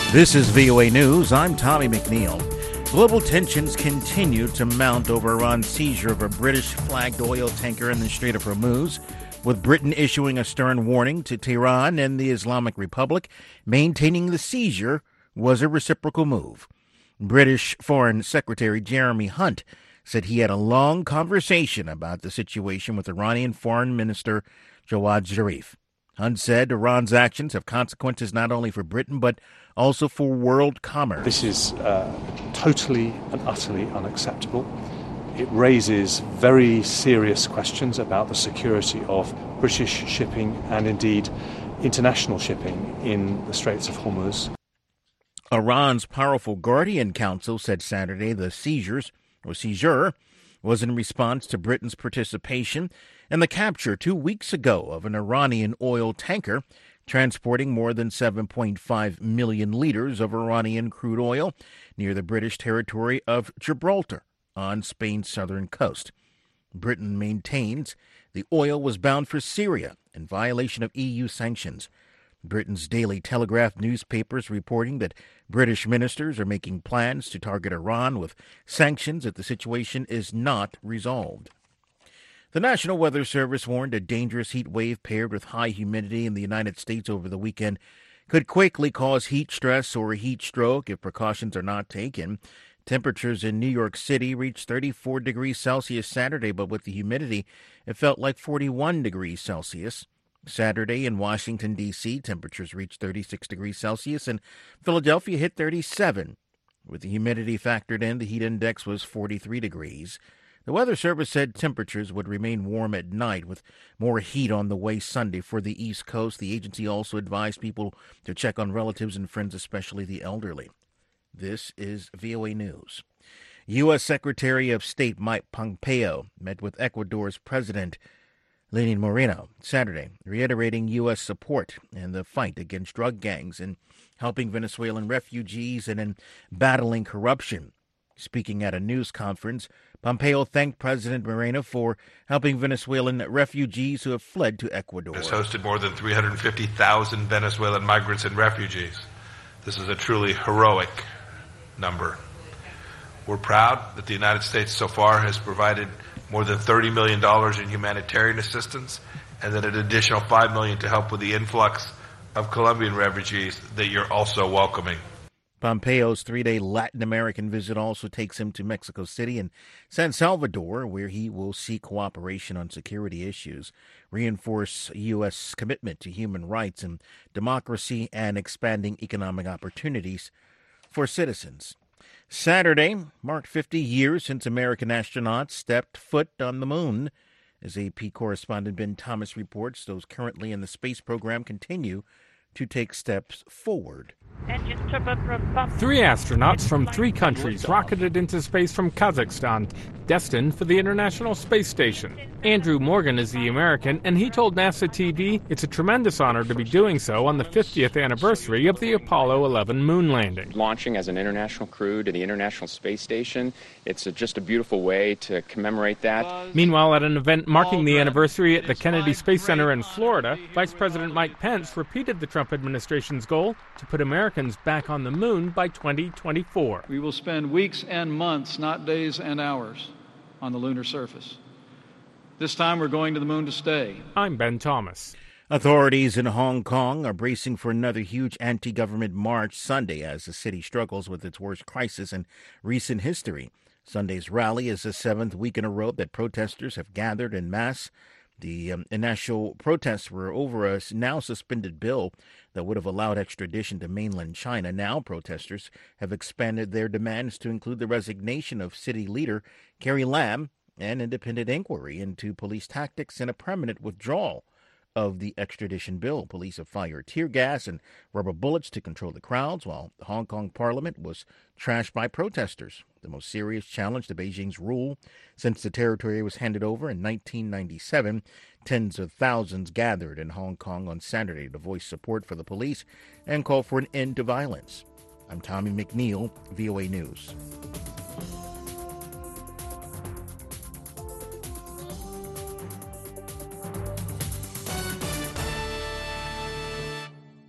This is VOA News. I'm Tommy McNeil. Global tensions continue to mount over Iran's seizure of a British-flagged oil tanker in the Strait of Hormuz, with Britain issuing a stern warning to Tehran and the Islamic Republic, maintaining the seizure was a reciprocal move. British Foreign Secretary Jeremy Hunt said he had a long conversation about the situation with Iranian Foreign Minister Jawad Zarif. Hunt said Iran's actions have consequences not only for Britain but also for world commerce. This is totally and utterly unacceptable. It raises very serious questions about the security of British shipping and indeed international shipping in the Straits of Hormuz. Iran's powerful Guardian Council said Saturday the seizure was in response to Britain's participation in the capture 2 weeks ago of an Iranian oil tanker transporting more than 7.5 million liters of Iranian crude oil near the British territory of Gibraltar on Spain's southern coast. Britain maintains the oil was bound for Syria in violation of EU sanctions. Britain's Daily Telegraph newspapers reporting that British ministers are making plans to target Iran with sanctions if the situation is not resolved. The National Weather Service warned a dangerous heat wave paired with high humidity in the United States over the weekend could quickly cause heat stress or heat stroke if precautions are not taken. Temperatures in New York City reached 34 degrees Celsius Saturday, but with the humidity, it felt like 41 degrees Celsius. Saturday in Washington, D.C., temperatures reached 36 degrees Celsius, and Philadelphia hit 37. With the humidity factored in, the heat index was 43 degrees. The Weather Service said temperatures would remain warm at night, with more heat on the way Sunday for the East Coast. The agency also advised people to check on relatives and friends, especially the elderly. This is VOA News. U.S. Secretary of State Mike Pompeo met with Ecuador's President Lenin Moreno Saturday, reiterating U.S. support in the fight against drug gangs and helping Venezuelan refugees and in battling corruption. Speaking at a news conference, Pompeo thanked President Moreno for helping Venezuelan refugees who have fled to Ecuador. Has hosted more than 350,000 Venezuelan migrants and refugees. This is a truly heroic number. We're proud that the United States so far has provided more than $30 million in humanitarian assistance, and then an additional $5 million to help with the influx of Colombian refugees that you're also welcoming. Pompeo's 3-day Latin American visit also takes him to Mexico City and San Salvador, where he will seek cooperation on security issues, reinforce U.S. commitment to human rights and democracy, and expanding economic opportunities for citizens. Saturday marked 50 years since American astronauts stepped foot on the moon. As AP correspondent Ben Thomas reports, those currently in the space program continue to take steps forward. Three astronauts from 3 countries rocketed into space from Kazakhstan, destined for the International Space Station. Andrew Morgan is the American, and he told NASA TV it's a tremendous honor to be doing so on the 50th anniversary of the Apollo 11 moon landing. Launching as an international crew to the International Space Station, it's just a beautiful way to commemorate that. Meanwhile, at an event marking the anniversary at the Kennedy Space Center in Florida, Vice President Mike Pence repeated the Trump administration's goal to put Americans back on the moon by 2024. We will spend weeks and months, not days and hours, on the lunar surface. This time we're going to the moon to stay. I'm Ben Thomas. Authorities in Hong Kong are bracing for another huge anti-government march Sunday as the city struggles with its worst crisis in recent history. Sunday's rally is the 7th week in a row that protesters have gathered en masse. The initial protests were over a now suspended bill that would have allowed extradition to mainland China. Now protesters have expanded their demands to include the resignation of city leader Carrie Lam, an independent inquiry into police tactics, and a permanent withdrawal of the extradition bill. Police have fired tear gas and rubber bullets to control the crowds, while the Hong Kong parliament was trashed by protesters. The most serious challenge to Beijing's rule since the territory was handed over in 1997. Tens of thousands gathered in Hong Kong on Saturday to voice support for the police and call for an end to violence. I'm Tommy McNeil, VOA News.